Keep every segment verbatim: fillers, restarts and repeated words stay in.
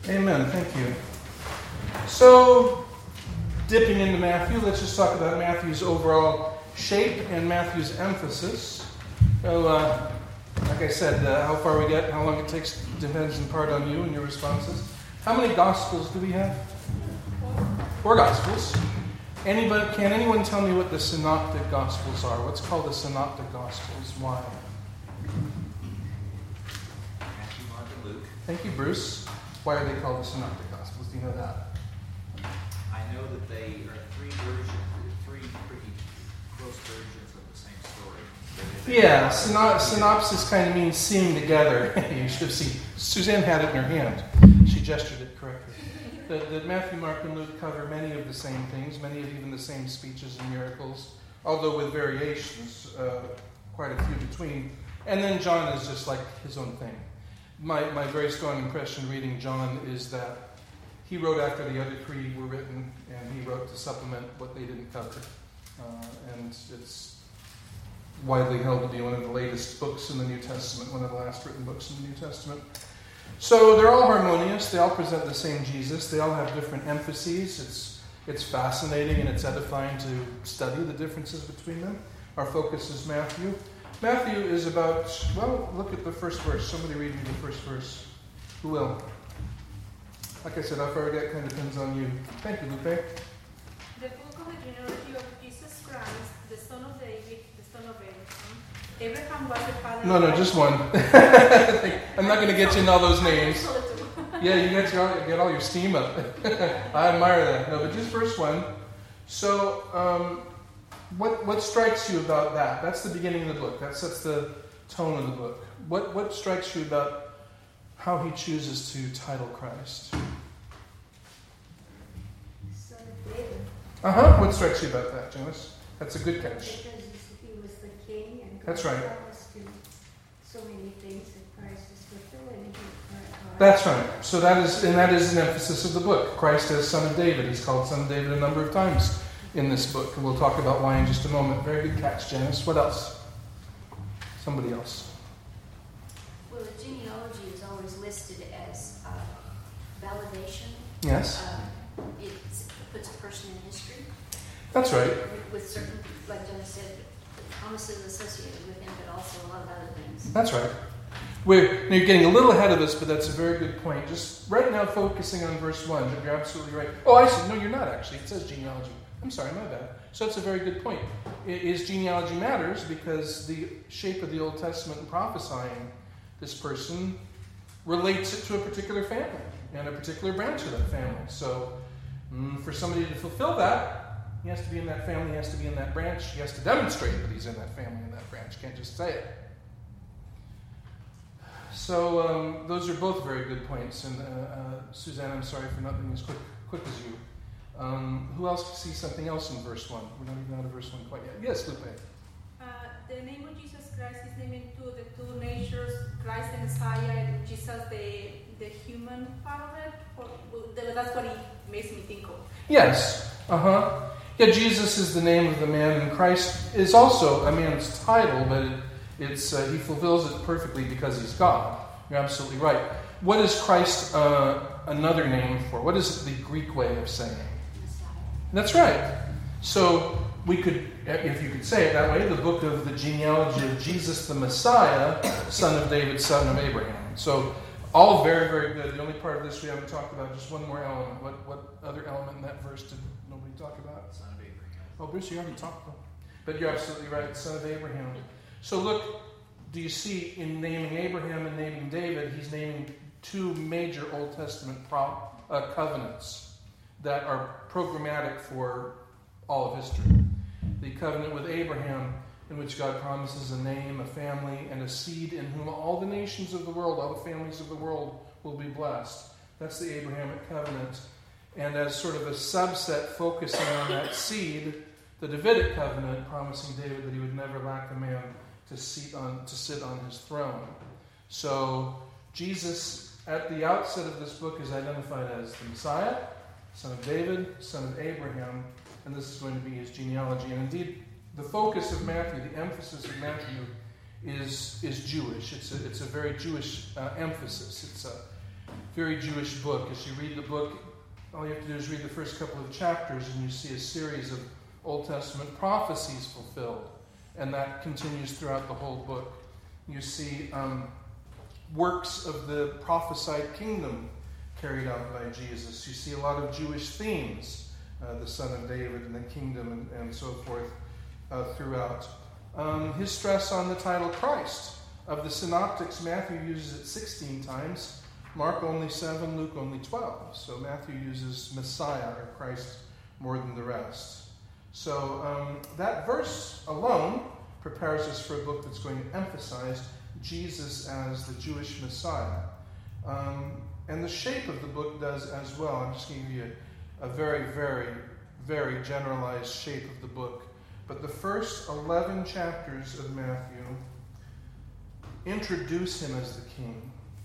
Amen. Thank you. So, dipping into Matthew, let's just talk about Matthew's overall shape and Matthew's emphasis. So, uh, like I said, uh, how far we get, how long it takes, depends in part on you and your responses. How many Gospels do we have? Four Gospels. Anybody, can anyone tell me what the Synoptic Gospels are? What's called the Synoptic Gospels? Why? Matthew, Mark, and Luke. Thank you, Bruce. Why are they called the Synoptic Gospels? Do you know that? I know that they are three versions, three pretty close versions of the same story. Yeah, syno- synopsis kind of means seeing together. You should have seen. Suzanne had it in her hand. She gestured it correctly. That, that Matthew, Mark, and Luke cover many of the same things, many of even the same speeches and miracles, although with variations, uh, quite a few between. And then John is just like his own thing. My, my very strong impression reading John is that he wrote after the other three were written, and he wrote to supplement what they didn't cover. Uh, and it's widely held to be one of the latest books in the New Testament, one of the last written books in the New Testament. So they're all harmonious. They all present the same Jesus. They all have different emphases. It's it's fascinating and it's edifying to study the differences between them. Our focus is Matthew. Matthew is about, well, look at the first verse. Somebody read me the first verse. Who will? Like I said, how far I get kind of depends on you. Thank you, Lupe. The book of the genealogy of Jesus Christ, the son of David, the son of Abraham. Abraham was the father No, no, of just one. I'm not going to get you in all those names. Yeah, you get, your, get all your steam up. I admire that. No, but just first one. So, um, what what strikes you about that? That's the beginning of the book. That sets the tone of the book. What what strikes you about how he chooses to title Christ? Son of David. Uh-huh. What strikes you about that, Janice? That's a good catch. Because he was the king and God That's right. promised him so many things that Christ is fulfilling. That's right. So that is, and that is an emphasis of the book. Christ as Son of David. He's called Son of David a number of times in this book, and we'll talk about why in just a moment. Very good catch, Janice. What else? Somebody else. Well, the genealogy is always listed as uh, validation. Yes. Uh, it puts a person in history. That's right. With certain, like Jenna said, promises associated with him, but also a lot of other things. That's right. We're, you're getting a little ahead of us, but that's a very good point. Just right now focusing on verse one, but you're absolutely right. Oh, I see. No, you're not actually. It says genealogy. I'm sorry, my bad. So that's a very good point. Is genealogy matters because the shape of the Old Testament and prophesying this person relates it to a particular family and a particular branch of that family. So mm, for somebody to fulfill that, he has to be in that family, he has to be in that branch, he has to demonstrate that he's in that family and that branch. Can't just say it. So um, those are both very good points. And uh, uh, Suzanne, I'm sorry for not being as quick, quick as you. Um, who else sees something else in verse one? We're not even out of verse one quite yet. Yes, Lupe. Uh, the name of Jesus Christ is named to the two natures, Christ the Messiah and Jesus the the human part of it. Or, that's what it makes me think of. Yes. Uh-huh. Yeah, Jesus is the name of the man, and Christ is also a man's title, but it, it's uh, he fulfills it perfectly because he's God. You're absolutely right. What is Christ uh, another name for? What is the Greek way of saying? That's right. So we could, if you could say it that way, the book of the genealogy of Jesus the Messiah, son of David, son of Abraham. So all very, very good. The only part of this we haven't talked about, just one more element. What what other element in that verse did nobody talk about? Son of Abraham. Oh, Bruce, you already talked about it. But you're absolutely right, son of Abraham. So look, do you see in naming Abraham and naming David, he's naming two major Old Testament pro, uh, covenants that are programmatic for all of history. The covenant with Abraham, in which God promises a name, a family, and a seed in whom all the nations of the world, all the families of the world will be blessed. That's the Abrahamic covenant. And as sort of a subset focusing on that seed, the Davidic covenant promising David that he would never lack a man to sit on, to sit on his throne. So Jesus, at the outset of this book, is identified as the Messiah, son of David, son of Abraham, and this is going to be his genealogy. And indeed, the focus of Matthew, the emphasis of Matthew, is is Jewish. It's a, it's a very Jewish uh, emphasis. It's a, very Jewish book. As you read the book, all you have to do is read the first couple of chapters, and you see a series of Old Testament prophecies fulfilled. And that continues throughout the whole book. You see um, works of the prophesied kingdom carried out by Jesus. You see a lot of Jewish themes, uh, the Son of David and the kingdom and, and so forth uh, throughout. Um, his stress on the title Christ. Of the synoptics, Matthew uses it sixteen times, Mark only seven, Luke only twelve. So Matthew uses Messiah or Christ more than the rest. So um, that verse alone prepares us for a book that's going to emphasize Jesus as the Jewish Messiah. Um, and the shape of the book does as well. I'm just going to give you a, a very, very, very generalized shape of the book. But the first eleven chapters of Matthew introduce him as the king.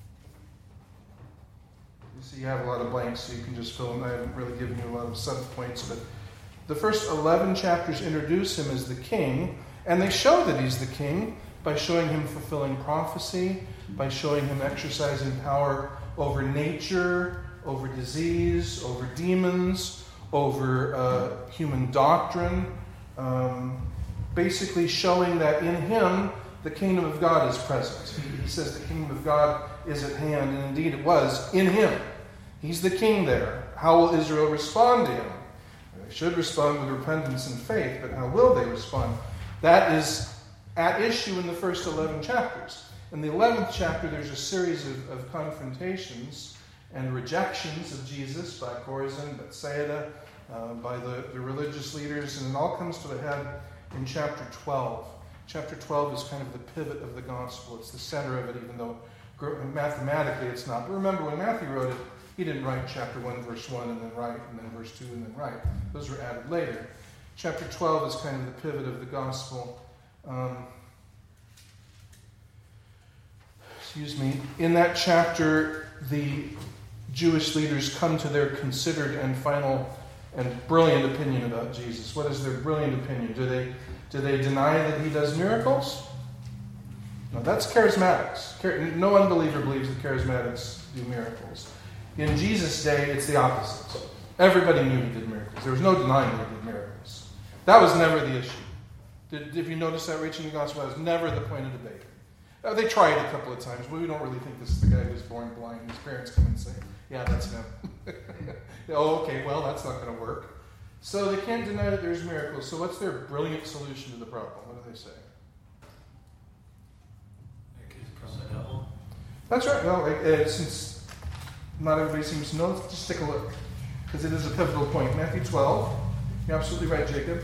You see, you have a lot of blanks, so you can just fill in. I haven't really given you a lot of sub-points, but the first eleven chapters introduce him as the king, and they show that he's the king by showing him fulfilling prophecy, by showing him exercising power over nature, over disease, over demons, over uh, human doctrine, um, basically showing that in him the kingdom of God is present. He says the kingdom of God is at hand, and indeed it was in him. He's the king there. How will Israel respond to him? They should respond with repentance and faith, but how will they respond? That is at issue in the first eleven chapters. In the eleventh chapter, there's a series of, of confrontations and rejections of Jesus by Chorazin, Bethsaida, uh, by the, the religious leaders, and it all comes to a head in chapter twelve. Chapter twelve is kind of the pivot of the gospel. It's the center of it, even though mathematically it's not. But remember, when Matthew wrote it, he didn't write chapter one, verse one, and then write, and then verse two, and then write. Those were added later. Chapter twelve is kind of the pivot of the gospel. Um, excuse me. In that chapter, the Jewish leaders come to their considered and final and brilliant opinion about Jesus. What is their brilliant opinion? Do they do they deny that he does miracles? No, that's charismatics. No unbeliever believes that charismatics do miracles. In Jesus' day, it's the opposite. Everybody knew he did miracles. There was no denying that he did miracles. That was never the issue. Did, if you notice that reaching the gospel, that was never the point of debate. Uh, they tried a couple of times, but we don't really think this is the guy who was born blind. His parents come and say, yeah, that's him. Oh, okay, well, that's not going to work. So they can't deny that there's miracles. So what's their brilliant solution to the problem? What do they say? That's right. Well, uh, since not everybody seems to know, let's just take a look. Because it is a pivotal point. Matthew twelve. You're absolutely right, Jacob.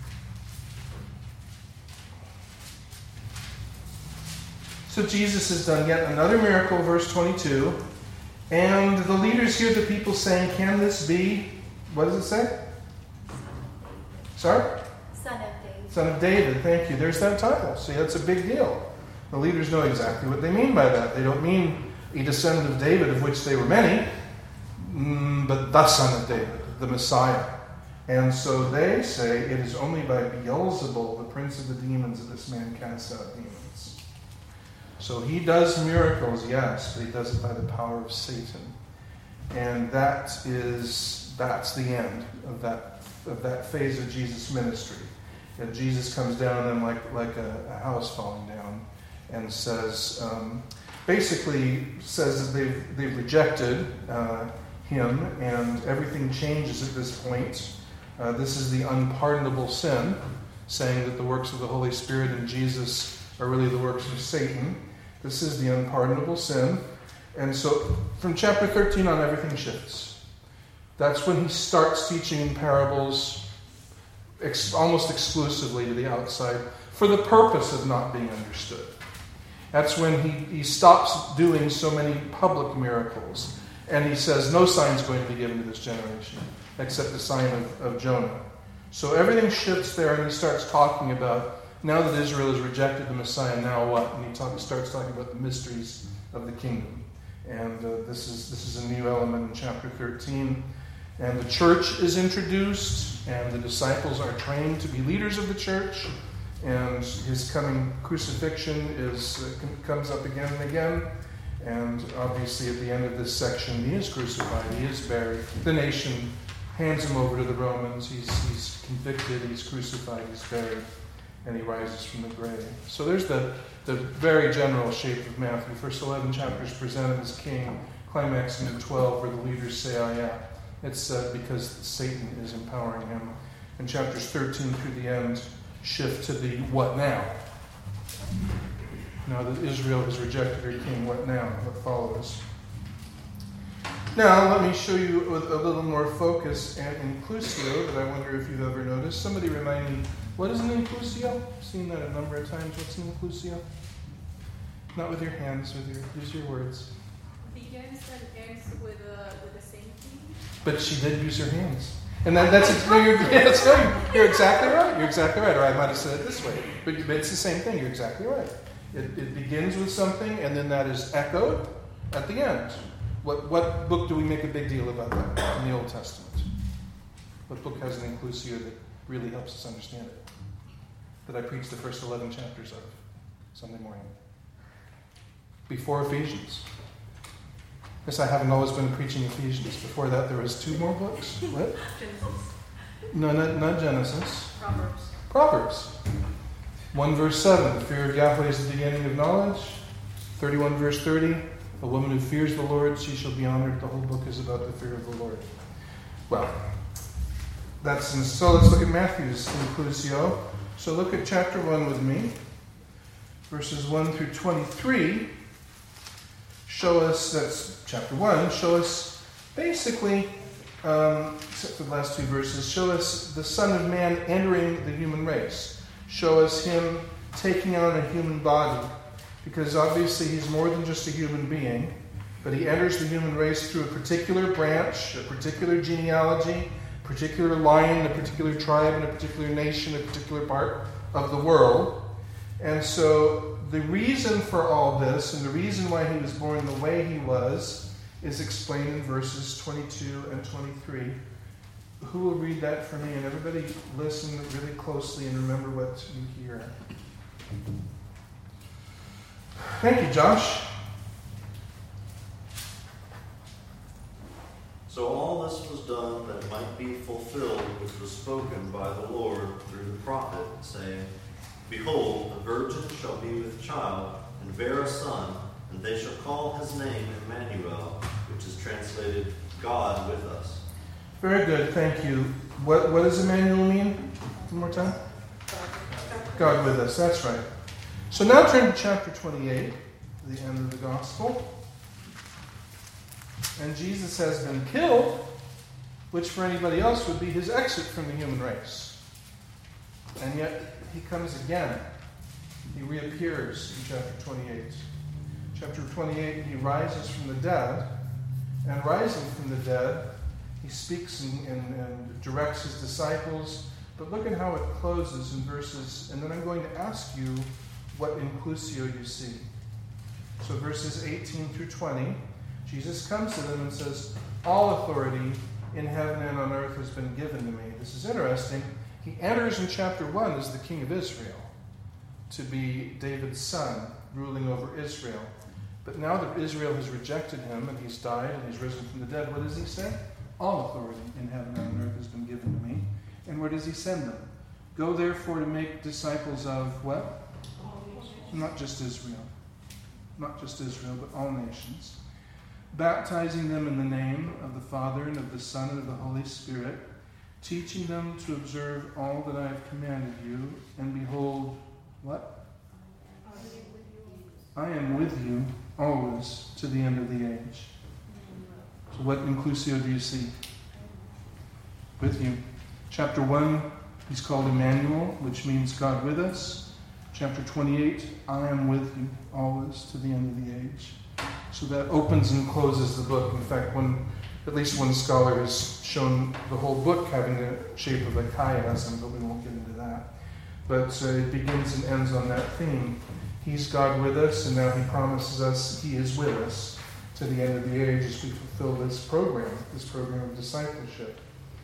So Jesus has done yet another miracle, verse twenty-two. And the leaders hear the people saying, can this be, what does it say? Sorry? Son of David. Son of David, thank you. There's that title. See, that's a big deal. The leaders know exactly what they mean by that. They don't mean a descendant of David, of which they were many, but the Son of David, the Messiah. And so they say it is only by Beelzebul, the prince of the demons, that this man casts out demons. So he does miracles, yes, but he does it by the power of Satan. And that is, that's the end of that, of that phase of Jesus' ministry. And Jesus comes down on them like, like a, a house falling down and says, um, basically says that they've, they've rejected uh, him, and everything changes at this point. Uh, this is the unpardonable sin, saying that the works of the Holy Spirit in Jesus are really the works of Satan. This is the unpardonable sin. And so from chapter thirteen on, everything shifts. That's when he starts teaching in parables ex- almost exclusively to the outside for the purpose of not being understood. That's when he, he stops doing so many public miracles. And he says, no sign's going to be given to this generation except the sign of, of Jonah. So everything shifts there, and he starts talking about, now that Israel has rejected the Messiah, now what? And he talk, starts talking about the mysteries of the kingdom. And uh, this is this is a new element in chapter thirteen. And the church is introduced, and the disciples are trained to be leaders of the church. And his coming crucifixion is uh, comes up again and again. And obviously at the end of this section, he is crucified, he is buried. The nation hands him over to the Romans. He's, he's convicted, he's crucified, he's buried, and he rises from the grave. So there's the, the very general shape of Matthew. First eleven chapters present him as king, climaxing in twelve where the leaders say, oh yeah, it's uh, because Satan is empowering him. And chapters thirteen through the end shift to the what now? Now that Israel has rejected her king, what now? What follows? Now, let me show you with a little more focus and inclusio that I wonder if you've ever noticed. Somebody remind me, what is an inclusio? I've seen that a number of times. What's an inclusio? Not with your hands, with your, use your words. Begins and ends with, uh, with the same thing. But she did use her hands. And that, that's, no, you're, that's no, you're exactly right. You're exactly right. Or I might have said it this way. But it's the same thing. You're exactly right. It, it begins with something, and then that is echoed at the end. What, what book do we make a big deal about that in the Old Testament? What book has an inclusio that really helps us understand it? That I preached the first eleven chapters of Sunday morning. Before Ephesians. Yes, I haven't always been preaching Ephesians. Before that, there was two more books. What? Genesis. No, not, not Genesis. Proverbs. Proverbs. one verse seven, the fear of Yahweh is the beginning of knowledge. thirty-one verse thirty, a woman who fears the Lord, she shall be honored. The whole book is about the fear of the Lord. Well, that's so let's look at Matthew's inclusio. So look at chapter one with me. Verses one through twenty-three show us, that's chapter one, show us basically, um, except for the last two verses, show us the Son of Man entering the human race. Show us him taking on a human body. Because obviously he's more than just a human being, but he enters the human race through a particular branch, a particular genealogy, a particular line, a particular tribe, and a particular nation, a particular part of the world. And so the reason for all this, and the reason why he was born the way he was, is explained in verses twenty-two and twenty-three. Who will read that for me? And everybody listen really closely and remember what you hear. Thank you, Josh. So all this was done that it might be fulfilled, which was spoken by the Lord through the prophet, saying, Behold, a virgin shall be with child, and bear a son, and they shall call his name Emmanuel, which is translated, God with us. Very good, thank you. What, what does Emmanuel mean? One more time. God with us, that's right. So now turn to chapter twenty-eight, the end of the gospel. And Jesus has been killed, which for anybody else would be his exit from the human race. And yet he comes again. He reappears in chapter twenty-eight. Chapter twenty-eight, he rises from the dead. And rising from the dead, he speaks and, and, and directs his disciples. But look at how it closes in verses, and then I'm going to ask you what inclusio you see. So verses eighteen through twenty, Jesus comes to them and says, all authority in heaven and on earth has been given to me. This is interesting. He enters in chapter one as the king of Israel, to be David's son, ruling over Israel. But now that Israel has rejected him and he's died and he's risen from the dead, what does he say? All authority in heaven and on earth has been given to me. And where does he send them? Go therefore to make disciples of what? Not just Israel. Not just Israel, but all nations. Baptizing them in the name of the Father and of the Son and of the Holy Spirit, teaching them to observe all that I have commanded you. And behold, what? I am with you always to the end of the age. So what inclusio do you see? With you. Chapter one, he's called Emmanuel, which means God with us. Chapter twenty-eight, I am with you always to the end of the age. So that opens and closes the book. In fact, one, at least one scholar has shown the whole book having the shape of a chiasm, but we won't get into that. But uh, it begins and ends on that theme. He's God with us, and now he promises us he is with us to the end of the age as we fulfill this program, this program of discipleship.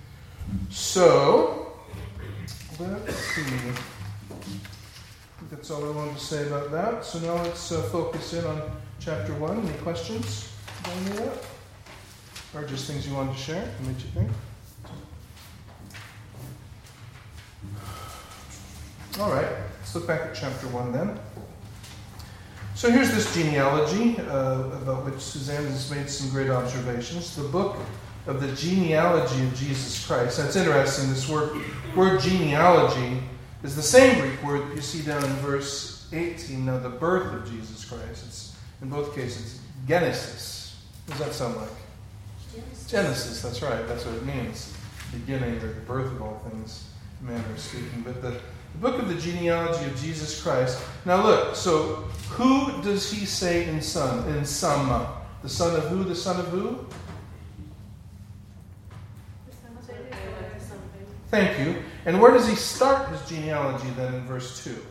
So, let's see. That's all I wanted to say about that. So now let's uh, focus in on chapter one. Any questions about any of that? Or just things you wanted to share and made you think? All right, let's look back at chapter one then. So here's this genealogy uh, about which Suzanne has made some great observations. The book of the genealogy of Jesus Christ. That's interesting. This word, word genealogy is the same Greek word you see down in verse eighteen of the birth of Jesus Christ. It's in both cases Genesis. What does that sound like? Genesis. Genesis, that's right. That's what it means. Beginning or the birth of all things, manner of speaking. But the, the book of the genealogy of Jesus Christ. Now look, so who does he say in son? In some. The son of who? The son of who? Thank you. And where does he start his genealogy then in verse two?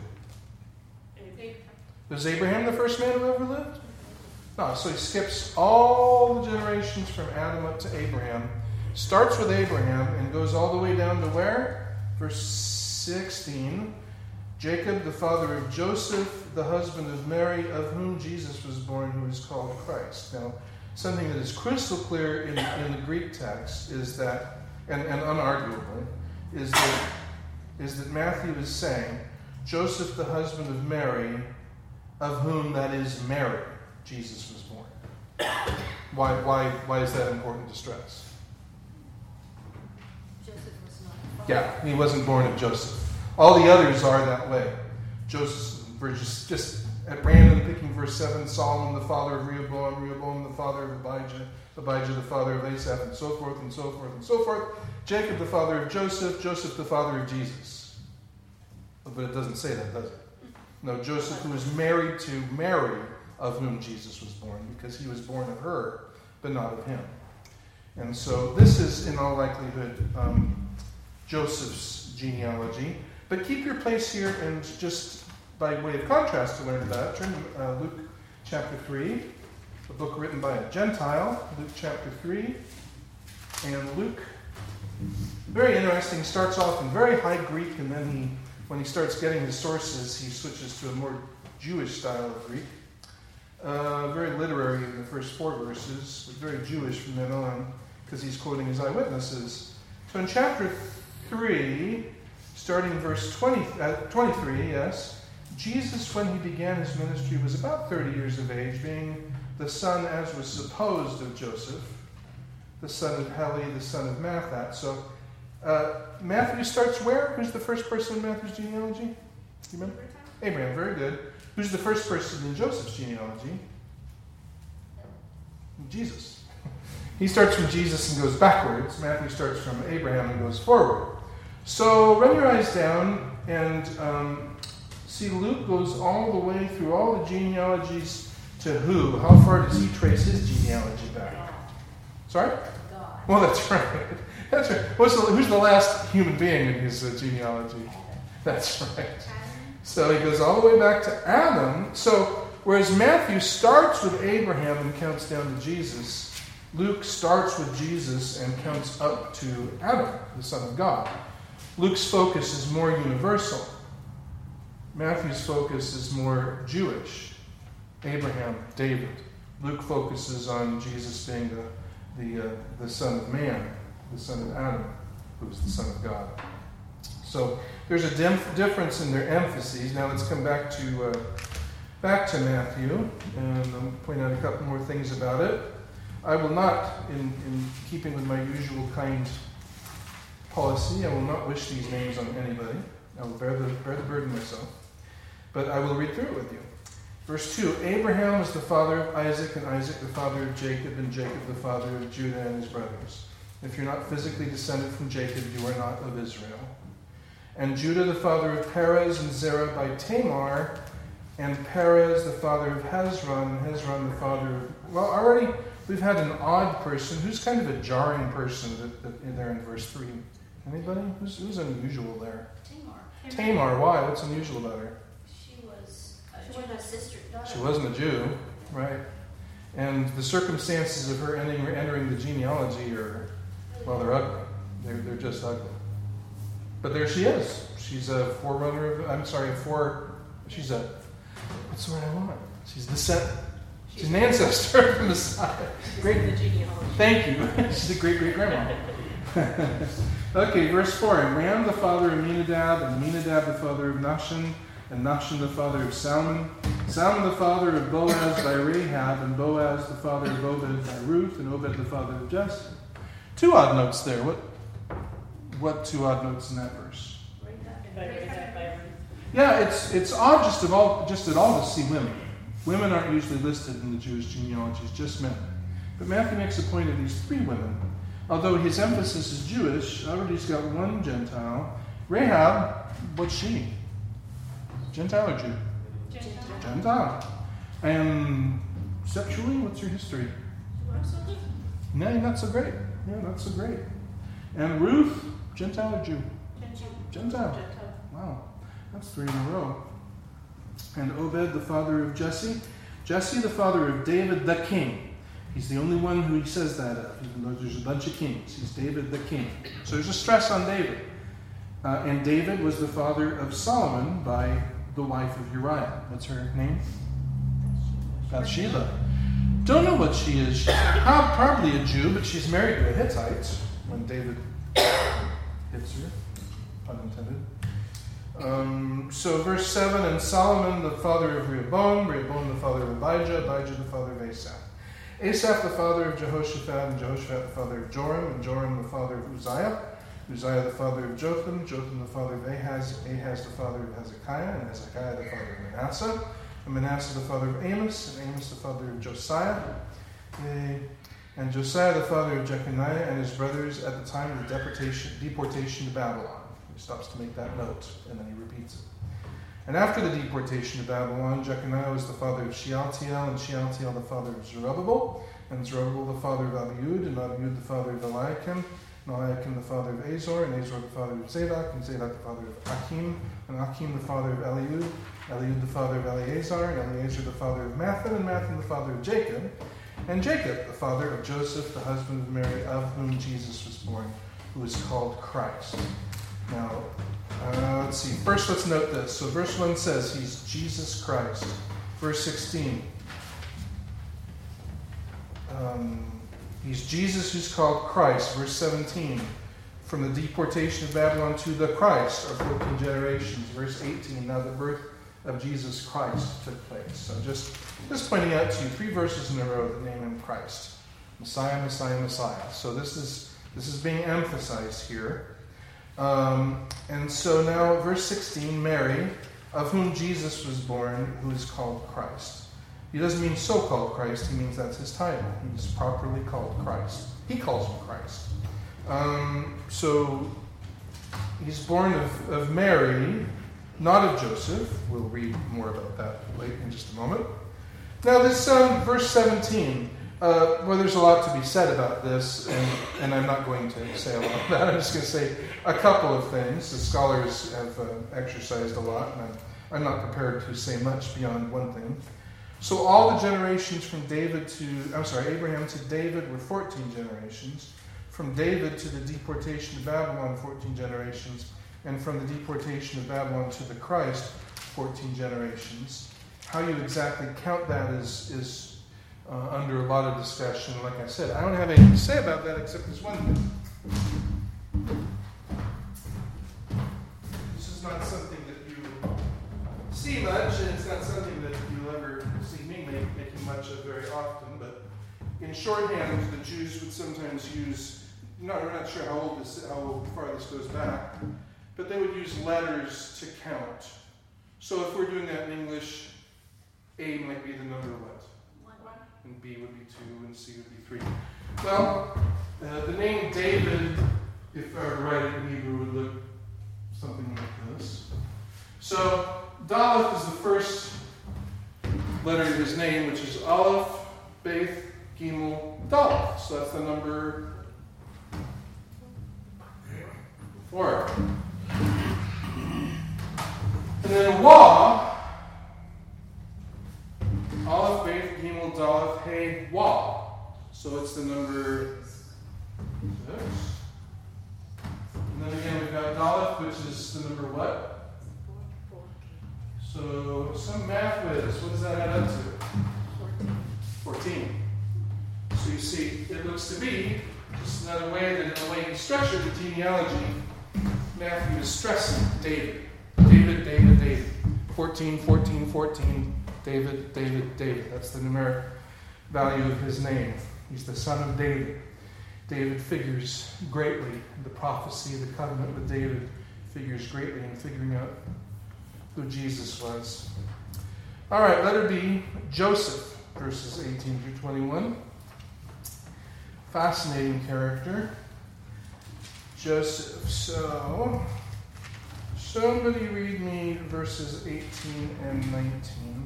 Was Abraham the first man who ever lived? No, so he skips all the generations from Adam up to Abraham, starts with Abraham, and goes all the way down to where? Verse sixteen. Jacob, the father of Joseph, the husband of Mary, of whom Jesus was born, who is called Christ. Now, something that is crystal clear in, in the Greek text is that, and, and unarguably, is that, is that Matthew is saying, Joseph, the husband of Mary, of whom, that is Mary, Jesus was born. Why, why, why is that important to stress? Joseph was not. Yeah, he wasn't born of Joseph. All the others are that way. Joseph, we're just, just at random picking verse seven, Solomon, the father of Rehoboam, Rehoboam, the father of Abijah, Abijah, the father of Asaph, and so forth, and so forth, and so forth. Jacob, the father of Joseph, Joseph, the father of Jesus. But it doesn't say that, does it? No, Joseph, who was married to Mary, of whom Jesus was born, because he was born of her, but not of him. And so this is, in all likelihood, um, Joseph's genealogy. But keep your place here, and just by way of contrast to learn that, turn to uh, Luke chapter three, a book written by a Gentile, Luke chapter three. And Luke, very interesting, starts off in very high Greek, and then he, when he starts getting his sources, he switches to a more Jewish style of Greek. Uh, very literary in the first four verses, but very Jewish from then on, because he's quoting his eyewitnesses. So in chapter three, starting verse twenty, uh, twenty-three, yes, Jesus, when he began his ministry, was about thirty years of age, being the son, as was supposed, of Joseph, the son of Heli, the son of Mathat. So uh, Matthew starts where? Who's the first person in Matthew's genealogy? You remember? Abraham, very good. Who's the first person in Joseph's genealogy? Jesus. He starts from Jesus and goes backwards. Matthew starts from Abraham and goes forward. So run your eyes down and um, see Luke goes all the way through all the genealogies to who? How far does he trace his genealogy back? Sorry? God. Well, that's right. That's right. What's the, who's the last human being in his uh, genealogy? That's right. So he goes all the way back to Adam. So whereas Matthew starts with Abraham and counts down to Jesus, Luke starts with Jesus and counts up to Adam, the Son of God. Luke's focus is more universal. Matthew's focus is more Jewish. Abraham, David. Luke focuses on Jesus being the, the, uh, the Son of Man, the Son of Adam, who is the Son of God. So there's a dim- difference in their emphases. Now let's come back to uh, back to Matthew, and I'll point out a couple more things about it. I will not, in, in keeping with my usual kind policy, I will not wish these names on anybody. I will bear the, bear the burden myself. But I will read through it with you. Verse two, Abraham was the father of Isaac, and Isaac the father of Jacob, and Jacob the father of Judah and his brothers. If you're not physically descended from Jacob, you are not of Israel. And Judah the father of Perez and Zerah by Tamar, and Perez the father of Hezron, and Hezron the father of... Well, already we've had an odd person. Who's kind of a jarring person that, that in there in verse three? Anybody? Who's, who's unusual there? Tamar. Tamar. Why? What's unusual about her? She was a Judah's sister. Daughter. She wasn't a Jew, right? And the circumstances of her ending, entering the genealogy are, well, they're ugly. They're, they're just ugly. But there she is. She's a forerunner of, I'm sorry, a fore, she's a, what's the word I want? She's descent, She's an ancestor of the Messiah. Great. The genealogy. Thank you. She's a great-great-grandma. Okay, verse four. And Ram, the father of Aminadab, and Aminadab, the father of Nahshon, and Nahshon, the father of Salmon. Salmon, the father of Boaz by Rahab, and Boaz, the father of Obed by Ruth, and Obed, the father of Jesse. Two odd notes there. What What two odd notes in that verse? By Rahab, by Ruth. Yeah, it's it's odd just of all just at all to see women. Women aren't usually listed in the Jewish genealogies, just men. But Matthew makes a point of these three women. Although his emphasis is Jewish, already he's got one Gentile. Rahab, what's she? Gentile or Jew? Gentile. Gentile. And sexually, what's her history? No, not so great. Yeah, not so great. And Ruth, Gentile or Jew? Gentile. Wow, that's three in a row. And Obed, the father of Jesse. Jesse, the father of David, the king. He's the only one who he says that of, even though there's a bunch of kings. He's David, the king. So there's a stress on David. Uh, and David was the father of Solomon by the wife of Uriah. What's her name? Bathsheba. Don't know what she is. She's probably a Jew, but she's married to a Hittite when David hits her. Pun intended. Um, so verse seven, and Solomon, the father of Rehoboam, Rehoboam, the father of Abijah, Abijah, the father of Asaph. Asaph, the father of Jehoshaphat, and Jehoshaphat, the father of Joram, and Joram, the father of Uzziah, Uzziah, the father of Jotham, Jotham, the father of Ahaz, Ahaz, the father of Hezekiah, and Hezekiah, the father of Manasseh, and Manasseh, the father of Amos, and Amos, the father of Josiah, and Josiah, the father of Jeconiah, and his brothers at the time of the deportation, deportation to Babylon. He stops to make that note, and then he repeats it. And after the deportation to Babylon, Jeconiah was the father of Shealtiel, and Shealtiel the father of Zerubbabel, and Zerubbabel the father of Abiud, and Abiud the father of Eliakim, and Eliakim the father of Azor, and Azor the father of Zadok, and Zadok the father of Achim, and Achim the father of Eliud, Eliud the father of Eleazar, and Eleazar the father of Mathan, and Mathan the father of Jacob, and Jacob the father of Joseph, the husband of Mary, of whom Jesus was born, who is called Christ. Now, uh, let's see. First, let's note this. So verse one says he's Jesus Christ. Verse sixteen. Um, he's Jesus who's called Christ. Verse seventeen. From the deportation of Babylon to the Christ are fourteen generations. Verse eighteen. Now the birth of Jesus Christ took place. So just, just pointing out to you three verses in a row that name him Christ. Messiah, Messiah, Messiah. So this is this is being emphasized here. Um, and so now, verse sixteen, Mary, of whom Jesus was born, who is called Christ. He doesn't mean so-called Christ, he means that's his title. He's properly called Christ. He calls him Christ. Um, so, he's born of, of Mary, not of Joseph. We'll read more about that later in just a moment. Now, this um, verse seventeen, Uh, well, there's a lot to be said about this, and, and I'm not going to say a lot of that. I'm just going to say a couple of things. The scholars have uh, exercised a lot, and I'm, I'm not prepared to say much beyond one thing. So all the generations from David to, I'm sorry, Abraham to David were fourteen generations. From David to the deportation to Babylon, fourteen generations. And from the deportation of Babylon to the Christ, fourteen generations. How you exactly count that is is Uh, under a lot of discussion. Like I said, I don't have anything to say about that except this one thing. This is not something that you see much, and it's not something that you'll ever see me make, making much of very often, but in shorthand, the Jews would sometimes use, no, we're not sure how old this, how far this goes back, but they would use letters to count. So if we're doing that in English, A might be the number what? And B would be two, and C would be three. Well, uh, the name David, if I were to write it in Hebrew, would look something like this. So, Daleth is the first letter of his name, which is Aleph, Beth, Gimel, Daleth. So that's the number four. And then Wa, Aleph, Beth, Gimel, Daleth, Hey, Wa. So it's the number six. And then again we've got Daleth, which is the number what? So some math whiz. What does that add up to? to be, just another way that in the way he structured the genealogy, Matthew is stressing David. David, David, David. fourteen, fourteen, fourteen, David, David, David. That's the numeric value of his name. He's the son of David. David figures greatly in the prophecy, the covenant with David figures greatly in figuring out who Jesus was. All right, letter B, Joseph, verses eighteen through twenty-one. Fascinating character. Joseph. So, somebody read me verses eighteen and nineteen.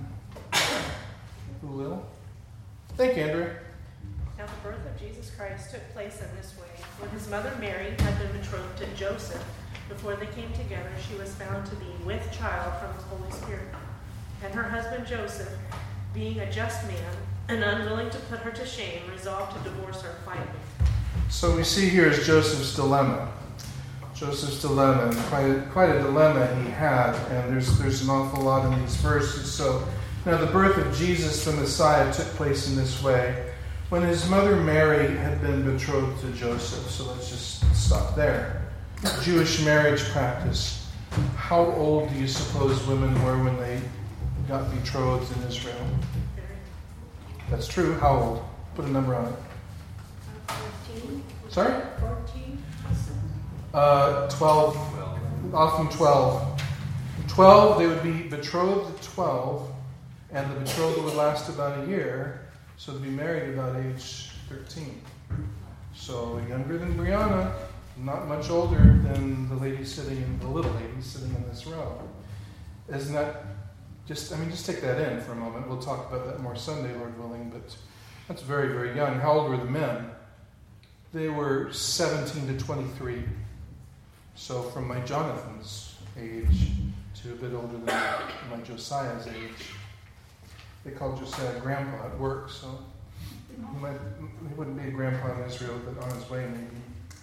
Who will? Thank you, Andrew. Now the birth of Jesus Christ took place in this way. When his mother Mary had been betrothed to Joseph, before they came together, she was found to be with child from the Holy Spirit. And her husband Joseph, being a just man and unwilling to put her to shame, resolved to divorce her quietly. So we see here is Joseph's dilemma. Joseph's dilemma, and quite a, quite a dilemma he had, and there's there's an awful lot in these verses. So now the birth of Jesus, the Messiah, took place in this way. When his mother Mary had been betrothed to Joseph, so let's just stop there. Jewish marriage practice. How old do you suppose women were when they got betrothed in Israel? That's true. How old? Put a number on it. fourteen. Sorry? fourteen. Uh, twelve. Often twelve. Twelve, they would be betrothed at twelve, and the betrothal would last about a year. So to be married about age thirteen. So younger than Brianna, not much older than the lady sitting in, the little lady sitting in this row. Isn't that just, I mean, just take that in for a moment. We'll talk about that more Sunday, Lord willing, but that's very, very young. How old were the men? They were seventeen to twenty-three. So from my Jonathan's age to a bit older than my Josiah's age. They called Josiah grandpa at work, so he, might, he wouldn't be a grandpa in Israel, but on his way maybe.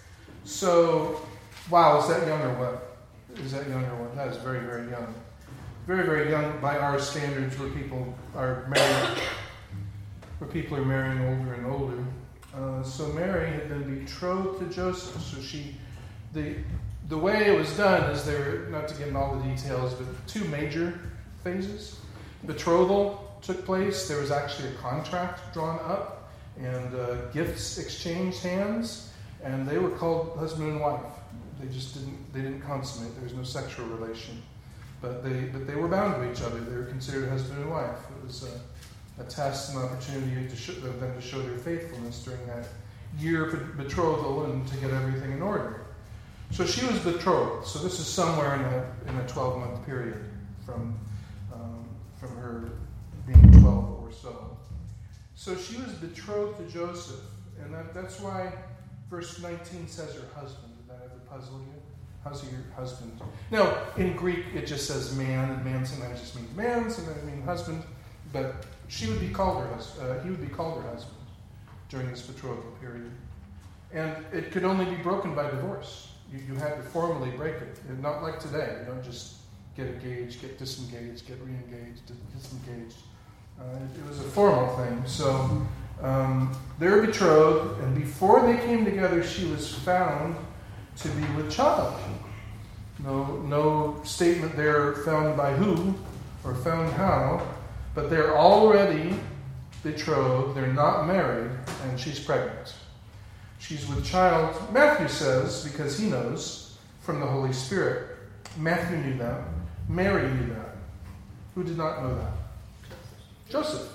So, wow, is that young or what? Is that young or what? That is very, very young. Very, very young by our standards, where people are married, where people are marrying older and older. Uh, so Mary had been betrothed to Joseph. So she, the the way it was done is there, not to get into all the details, but two major phases. Betrothal took place. There was actually a contract drawn up, and uh, gifts exchanged hands, and they were called husband and wife. They just didn't they didn't consummate. There was no sexual relation, but they but they were bound to each other. They were considered husband and wife. It was a, a test, an opportunity to show them to show their faithfulness during that year of betrothal and to get everything in order. So she was betrothed. So this is somewhere in a in a twelve month period from um, from her being twelve or so. So she was betrothed to Joseph, and that, that's why verse nineteen says her husband. Did that ever puzzle you? How's your husband? Now, in Greek, it just says man, and man sometimes just means man, sometimes it means husband, but she would be called her husband. Uh, he would be called her husband during this betrothal period. And it could only be broken by divorce. You, you had to formally break it. And not like today. You don't just get engaged, get disengaged, get re-engaged, disengaged. Uh, it, it was a formal thing. So um, they're betrothed, and before they came together, she was found to be with child. No, no statement there found by who or found how, but they're already betrothed. They're not married, and she's pregnant. She's with child. Matthew says, because he knows from the Holy Spirit. Matthew knew that. Mary knew that. Who did not know that? Joseph.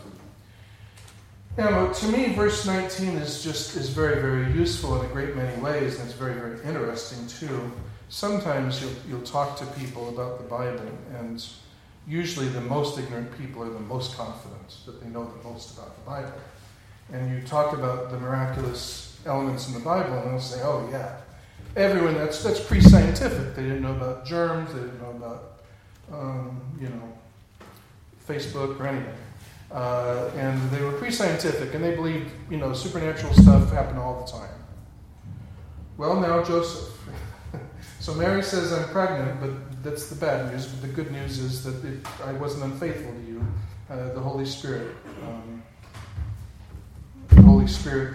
Now, to me, verse nineteen is just is very, very useful in a great many ways, and it's very, very interesting too. Sometimes you'll you'll talk to people about the Bible, and usually the most ignorant people are the most confident that they know the most about the Bible. And you talk about the miraculous elements in the Bible, and they'll say, "Oh yeah, everyone that's that's pre-scientific. They didn't know about germs. They didn't know about um, you know Facebook or anything." Uh, and they were pre-scientific, and they believed, you know, supernatural stuff happened all the time. Well, now Joseph. So Mary says, I'm pregnant, but that's the bad news. But the good news is that it, I wasn't unfaithful to you. Uh, the Holy Spirit, um, the Holy Spirit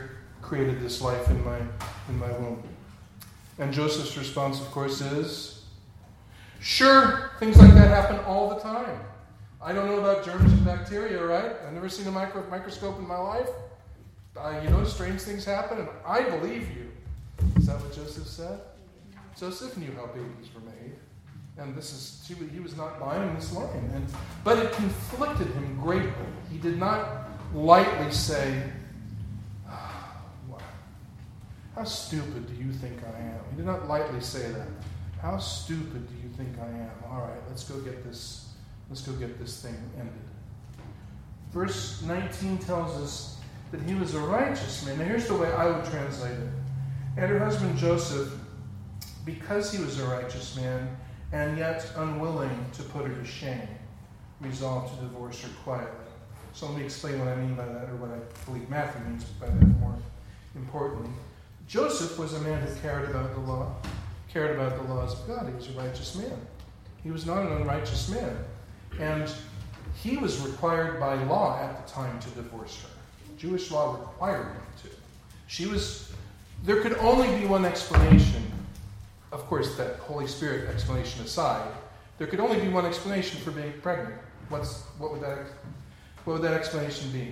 created this life in my in my womb. And Joseph's response, of course, is, sure, things like that happen all the time. I don't know about germs and bacteria, right? I've never seen a micro- microscope in my life. Uh, you know, strange things happen, and I believe you. Is that what Joseph said? Joseph knew how babies were made. And this is, he, he was not buying this line. And, but it conflicted him greatly. He did not lightly say, oh, wow, how stupid do you think I am? He did not lightly say that. How stupid do you think I am? All right, let's go get this, let's go get this thing ended. Verse nineteen tells us that he was a righteous man. Now here's the way I would translate it. And her husband Joseph, because he was a righteous man, and yet unwilling to put her to shame, resolved to divorce her quietly. So let me explain what I mean by that, or what I believe Matthew means by that more importantly. Joseph was a man who cared about the law, cared about the laws of God. He was a righteous man. He was not an unrighteous man. And he was required by law at the time to divorce her. Jewish law required him to. She was, there could only be one explanation. Of course, that Holy Spirit explanation aside, there could only be one explanation for being pregnant. What's what would that what would that explanation be?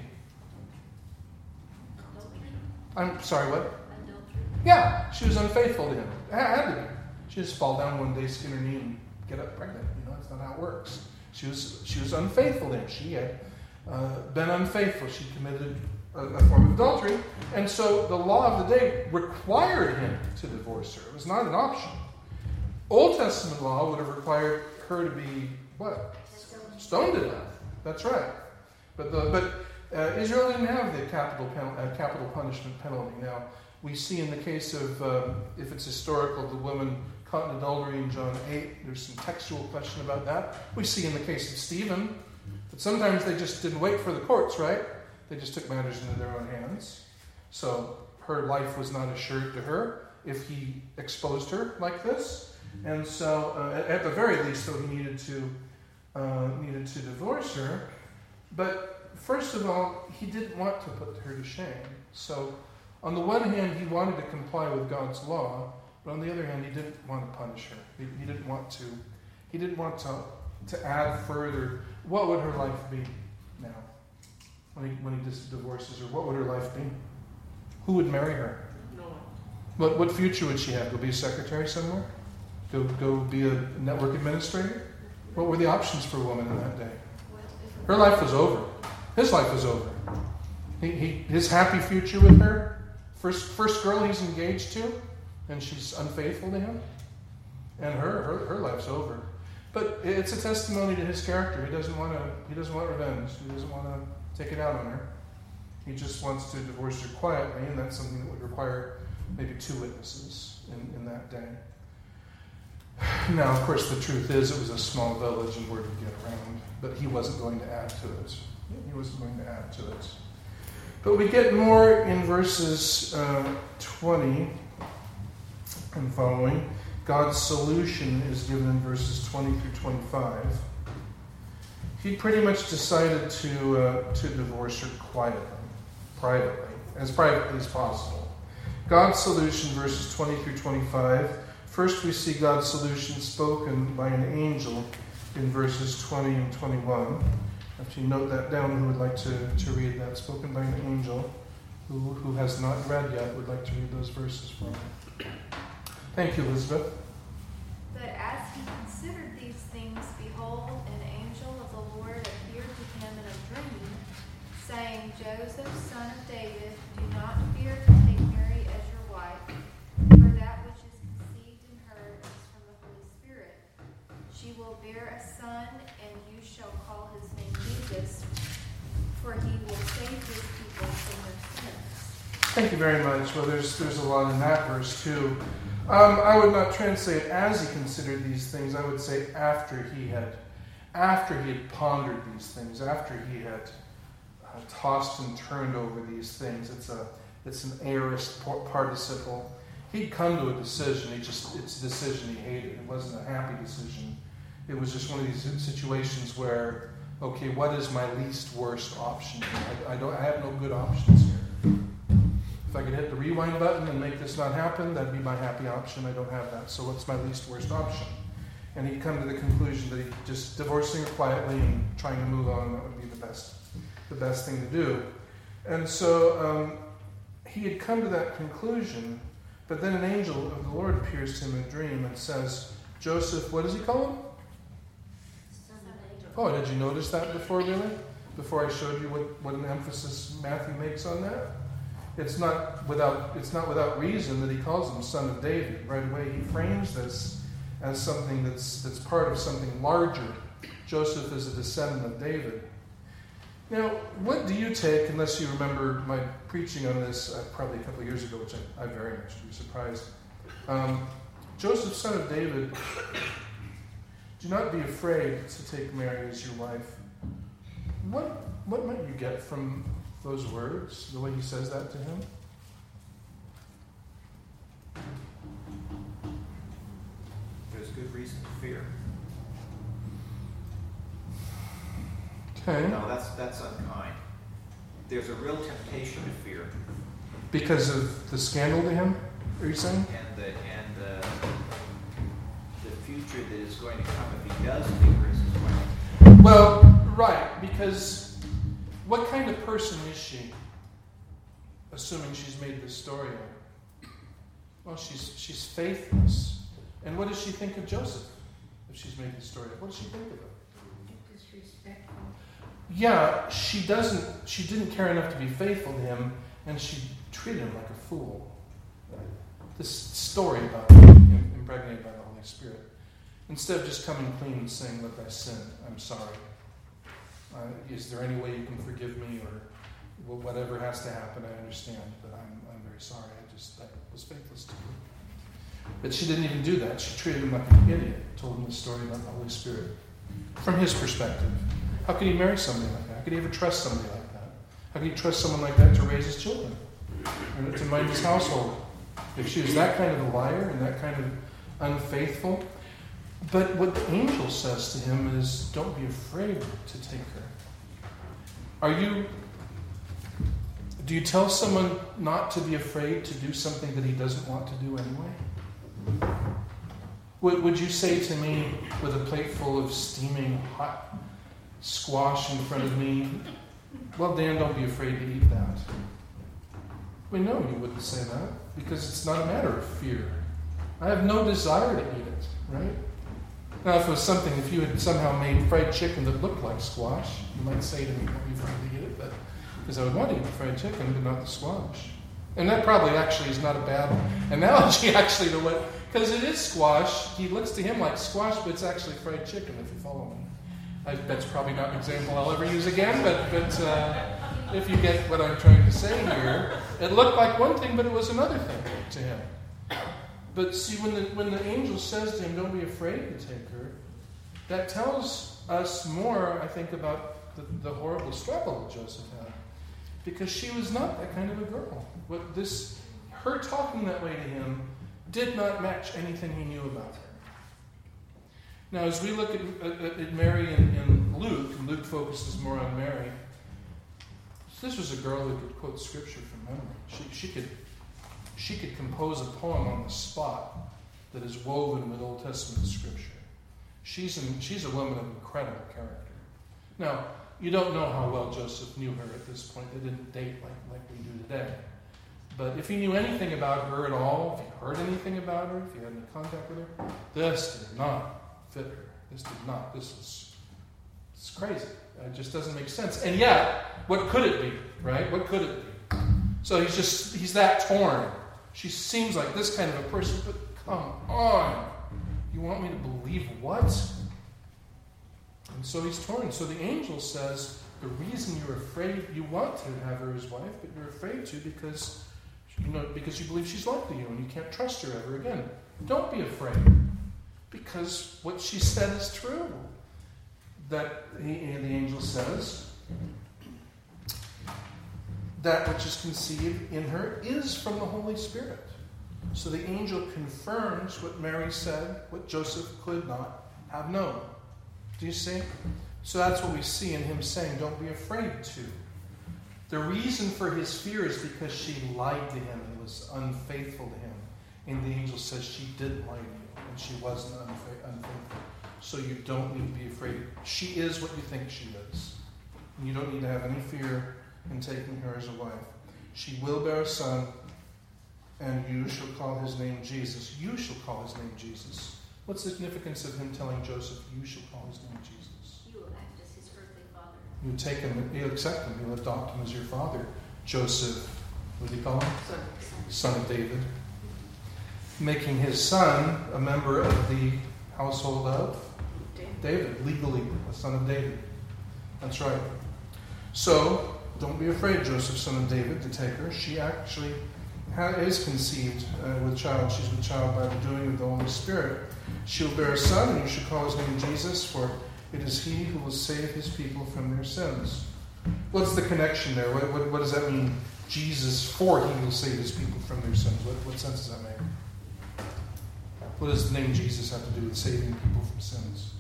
I'm sorry, what? Yeah, she was unfaithful to him. It had to be. She just fall down one day, skin her knee, and get up pregnant. You know, that's not how it works. She was she was unfaithful to him. She had uh, been unfaithful. She committed a, a form of adultery, and so the law of the day required him to divorce her. It was not an option. Old Testament law would have required her to be what? Stoned to death. That's right. But the but uh, Israel didn't have the capital pen, uh, capital punishment penalty. Now we see in the case of um, if it's historical, the woman caught in adultery in John eight. There's some textual question about that. We see in the case of Stephen, but sometimes they just didn't wait for the courts, right? They just took matters into their own hands. So her life was not assured to her if he exposed her like this. And so, uh, at the very least, though, he needed to uh, needed to divorce her. But first of all, he didn't want to put her to shame. So, on the one hand, he wanted to comply with God's law, but on the other hand, he didn't want to punish her. He, he didn't want to. He didn't want to to add further. What would her life be now when he when he just divorces her? What would her life be? Who would marry her? No one. What what future would she have? Go be a secretary somewhere? Go go be a network administrator? What were the options for a woman in that day? Her life was over. His life was over. He, he his happy future with her, first first girl he's engaged to, and she's unfaithful to him, and her her, her life's over. But it's a testimony to his character. He doesn't want to. He doesn't want revenge. He doesn't want to take it out on her. He just wants to divorce her quietly, and that's something that would require maybe two witnesses in, in that day. Now, of course, the truth is it was a small village and word would get around, but he wasn't going to add to it. He wasn't going to add to it. But we get more in verses uh, twenty and following. God's solution is given in verses twenty through twenty-five. He pretty much decided to uh, to divorce her quietly, privately, as privately as possible. God's solution, verses twenty through twenty-five. First, we see God's solution spoken by an angel in verses twenty and twenty-one. If you note that down, who would like to, to read that? Spoken by an angel who, who has not read yet would like to read those verses for me. Thank you, Elizabeth. But as he considered these things, behold, an angel of the Lord appeared to him in a dream, saying, Joseph, son of David, do not fear to take Mary as your wife, for that which is conceived in her is from the Holy Spirit. She will bear a son, and you shall call his name Jesus, for he will save his people from their sins. Thank you very much. Well, there's there's a lot in that verse too. Um, I would not translate as he considered these things. I would say after he had, after he had pondered these things, after he had uh, tossed and turned over these things. It's a it's an aorist participle. He'd come to a decision. He just it's a decision he hated. It wasn't a happy decision. It was just one of these situations where, okay, what is my least worst option? I, I don't. I have no good options here. If I could hit the rewind button and make this not happen, that'd be my happy option. I don't have that. So what's my least worst option? And he'd come to the conclusion that he just divorcing her quietly and trying to move on, that would be the best, the best thing to do. And so um, he had come to that conclusion, but then an angel of the Lord appears to him in a dream and says, Joseph, what does he call him? Son of David. Oh, did you notice that before, really? Before I showed you what, what an emphasis Matthew makes on that? It's not without it's not without reason that he calls him son of David. Right away he frames this as something that's that's part of something larger. Joseph is a descendant of David. Now, what do you take, unless you remember my preaching on this uh, probably a couple of years ago, which I, I very much be surprised. Um, Joseph, son of David, do not be afraid to take Mary as your wife. What what might you get from those words, the way he says that to him? There's good reason to fear. Okay. No, that's that's unkind. There's a real temptation to fear. Because of the scandal to him, are you saying? And the and the, the future that is going to come if he does fear is his wife. Well, right, because what kind of person is she, assuming she's made this story up? Well, she's she's faithless. And what does she think of Joseph if she's made this story up? What does she think of him? Disrespectful. Yeah, she doesn't. She didn't care enough to be faithful to him, and she treated him like a fool. This story about him impregnated by the Holy Spirit. Instead of just coming clean and saying, "Look, I sinned. I'm sorry. Uh, is there any way you can forgive me, or whatever has to happen? I understand, but I'm I'm very sorry. I just I was faithless to you." But she didn't even do that. She treated him like an idiot. Told him the story about the Holy Spirit from his perspective. How could he marry somebody like that? How could he ever trust somebody like that? How could he trust someone like that to raise his children and to mind his household? If she was that kind of a liar and that kind of unfaithful. But what the angel says to him is, don't be afraid to take her. Are you, do you tell someone not to be afraid to do something that he doesn't want to do anyway? Would, would you say to me, with a plate full of steaming hot squash in front of me, well, Dan, don't be afraid to eat that? Well, no, you wouldn't say that, because it's not a matter of fear. I have no desire to eat it, right? Now, if it was something, if you had somehow made fried chicken that looked like squash, you might say to me, don't be afraid to eat it, but because I would want to eat the fried chicken, but not the squash. And that probably actually is not a bad analogy, actually, to what, because it is squash. He looks to him like squash, but it's actually fried chicken, if you follow me. I, that's probably not an example I'll ever use again, but, but uh, if you get what I'm trying to say here, it looked like one thing, but it was another thing to him. But see, when the when the angel says to him, don't be afraid to take her, that tells us more, I think, about the, the horrible struggle that Joseph had. Because she was not that kind of a girl. What this, her talking that way to him did not match anything he knew about her. Now, as we look at, at, at Mary in, in Luke, and Luke focuses more on Mary, this was a girl who could quote scripture from memory. She, she could she could compose a poem on the spot that is woven with Old Testament scripture. She's an, she's a woman of incredible character. Now, you don't know how well Joseph knew her at this point. They didn't date like, like we do today. But if he knew anything about her at all, if he heard anything about her, if he had any contact with her, this did not fit her. This did not. This is it's crazy. It just doesn't make sense. And yet, what could it be, right? What could it be? So he's just, he's that torn. She seems like this kind of a person, but come on. You want me to believe what? And so he's torn. So the angel says, the reason you're afraid, you want to have her as wife, but you're afraid to because you know because you believe she's like to you and you can't trust her ever again. Don't be afraid, because what she said is true. That he, the angel says, that which is conceived in her is from the Holy Spirit. So the angel confirms what Mary said, what Joseph could not have known. Do you see? So that's what we see in him saying, don't be afraid to. The reason for his fear is because she lied to him and was unfaithful to him. And the angel says she did lie to you, and she wasn't unfa- unfaithful. So you don't need to be afraid. She is what you think she is. And you don't need to have any fear in taking her as a wife. She will bear a son, and you shall call his name Jesus. You shall call his name Jesus. What's the significance of him telling Joseph, you shall call his name Jesus? You will act as his earthly father. You take him, you accept him, you adopt him as your father. Joseph, what do you call him? Son. Son of David. Making his son a member of the household of David. David, legally a son of David. That's right. So, don't be afraid, Joseph, son of David, to take her. She actually ha- is conceived uh, with child. She's with child by the doing of the Holy Spirit. She'll bear a son, and you should call his name Jesus, for it is he who will save his people from their sins. What's the connection there? What, what, what does that mean? Jesus, for he will save his people from their sins. What, what sense does that make? What does the name Jesus have to do with saving people from sins?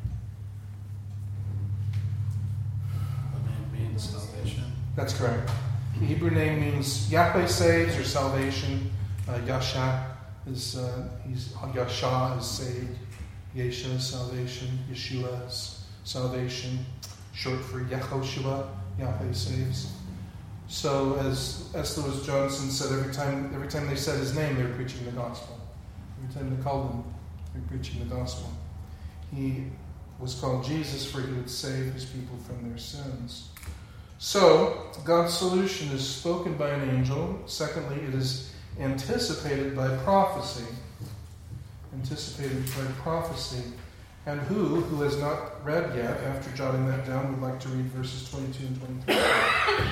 The name means salvation. That's correct. The Hebrew name means Yahweh saves or salvation. Uh, Yasha is uh, he's Yasha is saved. Yesha is salvation. Yeshua is salvation. Short for Yehoshua, Yahweh saves. So as S. Lewis Johnson said, every time every time they said his name, they were preaching the gospel. Every time they called him, they were preaching the gospel. He was called Jesus, for he would save his people from their sins. So, God's solution is spoken by an angel. Secondly, it is anticipated by prophecy. Anticipated by prophecy. And who, who has not read yet, after jotting that down, would like to read verses twenty-two and twenty-three?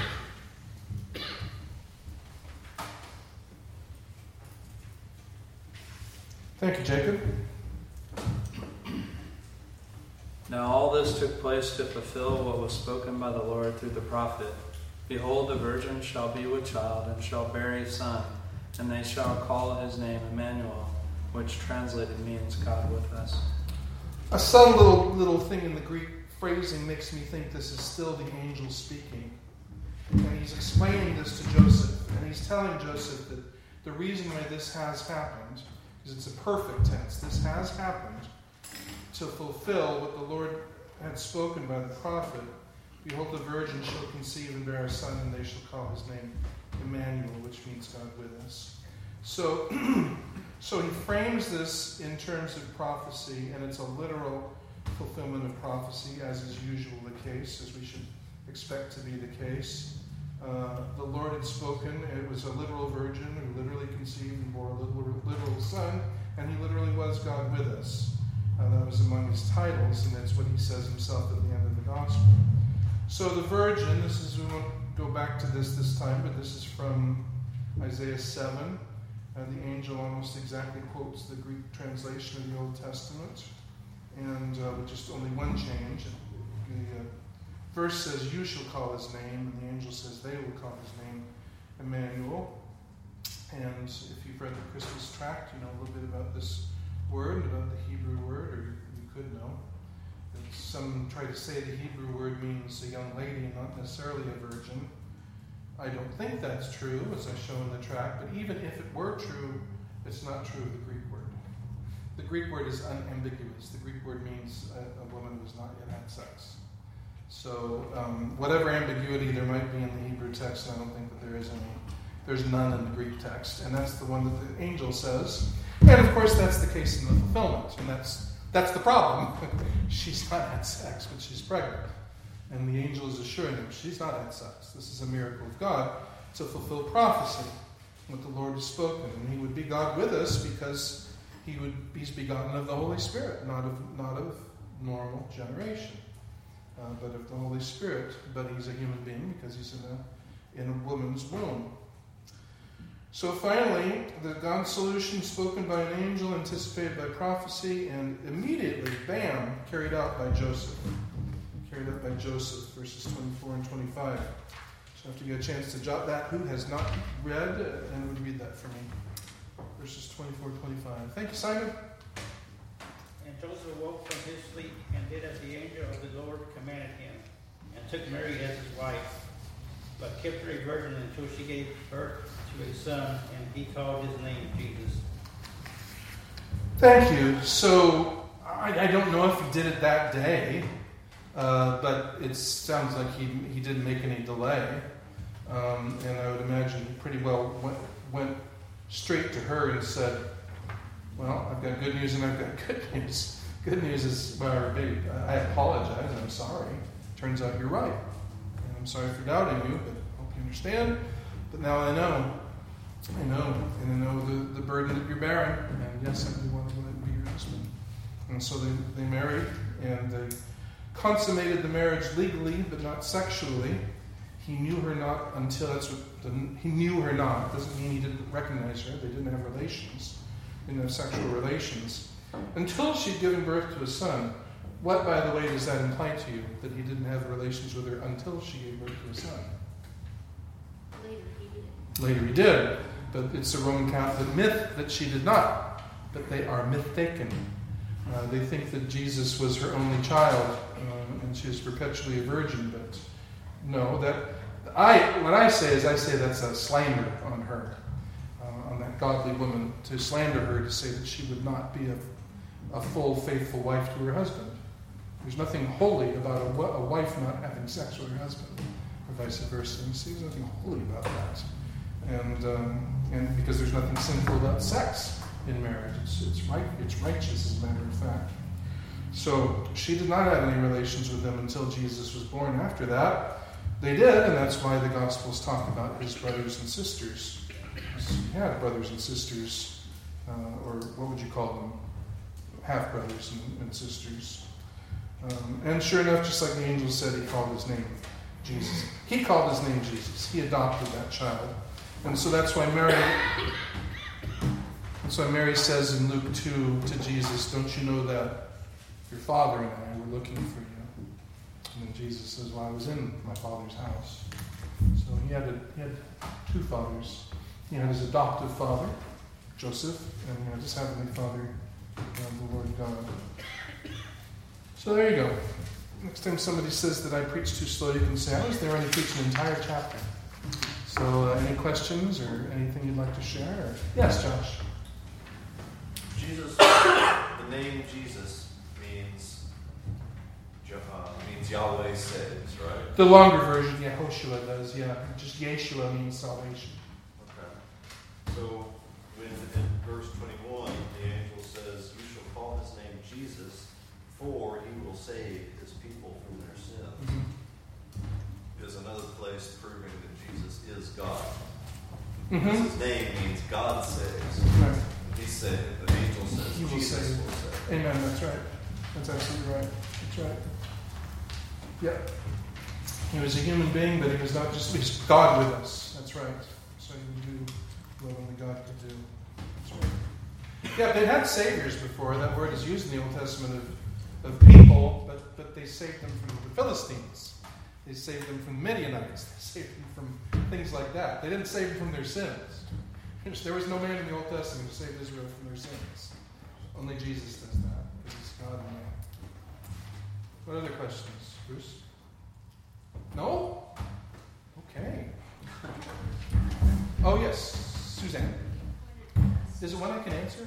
Thank you, Jacob. Now all this took place to fulfill what was spoken by the Lord through the prophet. Behold, the virgin shall be with child, and shall bear a son, and they shall call his name Emmanuel, which translated means God with us. A subtle little, little thing in the Greek phrasing makes me think this is still the angel speaking. And he's explaining this to Joseph, and he's telling Joseph that the reason why this has happened is it's a perfect tense. This has happened to fulfill what the Lord had spoken by the prophet. Behold, the virgin shall conceive and bear a son, and they shall call his name Emmanuel, which means God with us. So, so he frames this in terms of prophecy, and it's a literal fulfillment of prophecy, as is usual the case, as we should expect to be the case. Uh, the Lord had spoken. It was a literal virgin who literally conceived and bore a literal, literal son, and he literally was God with us. Uh, that was among his titles, and that's what he says himself at the end of the gospel. So the virgin, this is, we won't go back to this this time, but this is from Isaiah seven. Uh, the angel almost exactly quotes the Greek translation of the Old Testament, and uh, with just only one change. The uh, verse says, you shall call his name, and the angel says, they will call his name Emmanuel. And if you've read the Christmas tract, you know a little bit about this word, about the Hebrew word, or you, you could know. Some try to say the Hebrew word means a young lady, not necessarily a virgin. I don't think that's true, as I show in the tract, but even if it were true, it's not true of the Greek word. The Greek word is unambiguous. The Greek word means a, a woman who has not yet had sex. So um, whatever ambiguity there might be in the Hebrew text, I don't think that there is any. There's none in the Greek text, and that's the one that the angel says. And of course, that's the case in the fulfillment, and that's that's the problem. She's not had sex, but she's pregnant, and the angel is assuring him she's not had sex. This is a miracle of God to fulfill prophecy, what the Lord has spoken, and He would be God with us because He would He's begotten of the Holy Spirit, not of not of normal generation, uh, but of the Holy Spirit. But He's a human being because He's in a in a woman's womb. So finally, the God solution spoken by an angel, anticipated by prophecy, and immediately, bam, carried out by Joseph. Carried out by Joseph, verses twenty-four and twenty-five. So if you get a chance to jot that, who has not read, and would read that for me. Verses twenty-four and twenty-five. Thank you, Simon. And Joseph awoke from his sleep and did as the angel of the Lord commanded him, and took Mary as his wife, but kept her a virgin until she gave birth to a son, and he called his name Jesus. Thank you. So, I, I don't know if he did it that day, uh, but it sounds like he, he didn't make any delay. Um, and I would imagine he pretty well went, went straight to her and said, well, I've got good news and I've got good news. Good news is, well, baby, I apologize. I'm sorry. Turns out you're right. And I'm sorry for doubting you, but I hope you understand. But now I know. I know. And I know the, the burden that you're bearing. And yes, I do want to be your husband. And so they, they married, and they consummated the marriage legally, but not sexually. He knew her not until, that's what, the, he knew her not. Doesn't mean he didn't recognize her. They didn't have relations. They didn't have sexual relations. Until she'd given birth to a son. What, by the way, does that imply to you? That he didn't have relations with her until she gave birth to a son? Later he did. Later he did. But it's a Roman Catholic myth that she did not. But they are mistaken. Uh, they think that Jesus was her only child, uh, and she was perpetually a virgin, but no, that I what I say is I say that's a slander on her, uh, on that godly woman, to slander her, to say that she would not be a, a full, faithful wife to her husband. There's nothing holy about a, a wife not having sex with her husband, or vice versa. You see, there's nothing holy about that, and um, and because there's nothing sinful about sex in marriage. It's, it's right. It's righteous, as a matter of fact. So she did not have any relations with them until Jesus was born. After that, they did, and that's why the Gospels talk about his brothers and sisters. He had brothers and sisters, uh, or what would you call them? Half brothers and, and sisters. Um, and sure enough, just like the angel said, he called his name Jesus. He called his name Jesus. He adopted that child, and so that's why Mary. So Mary says in Luke two to Jesus, don't you know that your father and I were looking for you? And then Jesus says, well, I was in my father's house. So he had, a, he had two fathers. He had his adoptive father, Joseph, and he had his heavenly father, uh, the Lord God. So there you go. Next time somebody says that I preach too slow, you can say, I was there and I preached an entire chapter. So uh, any questions or anything you'd like to share? Or, yes, Josh? Jesus, the name Jesus means uh, means Yahweh saves, right? The longer version, Yehoshua does, yeah. Just Yeshua means salvation. Okay. So when in verse twenty-one, the angel says, you shall call his name Jesus, for he will save his people from their sins. Mm-hmm. Is another place proving that Jesus is God. Mm-hmm. Because his name means God saves. Right. He said, the angel says, He will Jesus save. will save. Amen, that's right. That's absolutely right. That's right. Yep. He was a human being, but he was not just, he's God with us. That's right. So he would do what only God could do. That's right. Yeah, they had saviors before. That word is used in the Old Testament of, of people, but, but they saved them from the Philistines. They saved them from Midianites. They saved them from things like that. They didn't save them from their sins. There was no man in the Old Testament who saved Israel from their sins. Only Jesus does that, because he's God and man. What other questions, Bruce? No? Okay. Oh, yes, Suzanne. Is it one I can answer?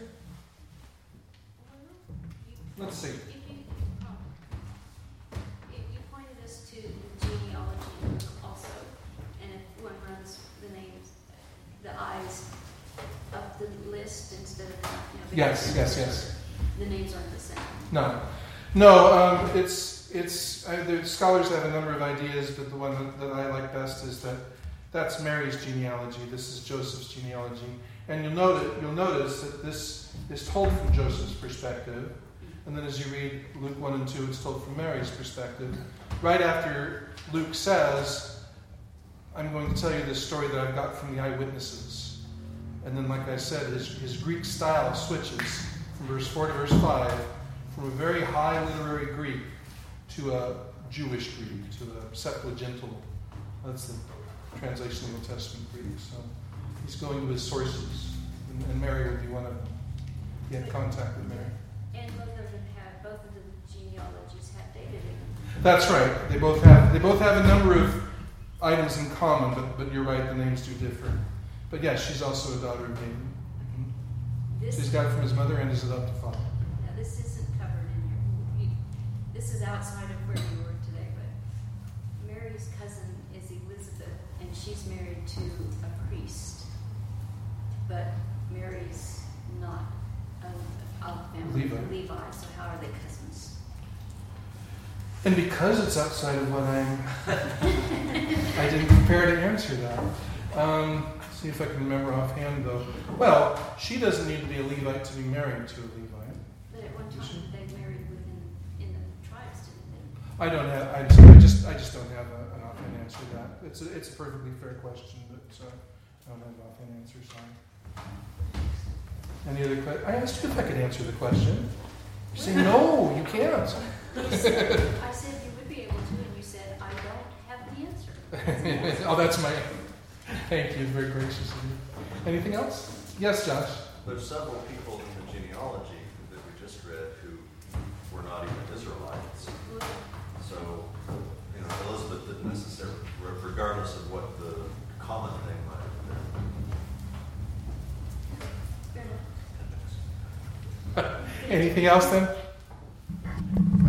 Let's see. If you, um, if you pointed us to the genealogy also, and if one runs the names, the eyes of the list instead of, you know, the Yes, yes, yes. The names aren't the same. No. No, um, it's, it's, uh, the scholars have a number of ideas, but the one that, that I like best is that that's Mary's genealogy. This is Joseph's genealogy. And you'll notice, you'll notice that this is told from Joseph's perspective. And then as you read Luke one and two, it's told from Mary's perspective. Right after Luke says, I'm going to tell you this story that I've got from the eyewitnesses. And then, like I said, his, his Greek style switches from verse four to verse five, from a very high literary Greek to a Jewish Greek, to a Septuagintal. That's the translation of the Old Testament Greek. So he's going to his sources, and, and Mary would be one of them. He had contact with Mary. And both of them have, both of the genealogies have David in them. That's right. They both have. They both have a number of items in common, but, but you're right, the names do differ. But yes, she's also a daughter of David. Mm-hmm. This, She's got it from his mother and his adopted father. now this isn't covered in your, you, this is outside of where you were today, but Mary's cousin is Elizabeth, and she's married to a priest. But Mary's not um, of family Levi. Levi, so how are they cousins? And because it's outside of what I'm, I didn't prepare to answer that. Um, see if I can remember offhand, though. Well, she doesn't need to be a Levite to be married to a Levite. But at one time they married within in the tribes, didn't they? I don't have. I just. I just, I just don't have a, an offhand answer to that. It's a, it's a perfectly fair question, but uh, I don't have an offhand answer. Sorry. Any other questions? I asked you if I could answer the question. You say no, you can't. You said, I said you would be able to, and you said I don't have the answer. Oh, that's my. Thank you, very gracious of you. Anything else? Yes, Josh. There's several people in the genealogy that we just read who were not even Israelites. So, you know, Elizabeth didn't necessarily, regardless of what the common thing might have been. Fair enough. Anything else then?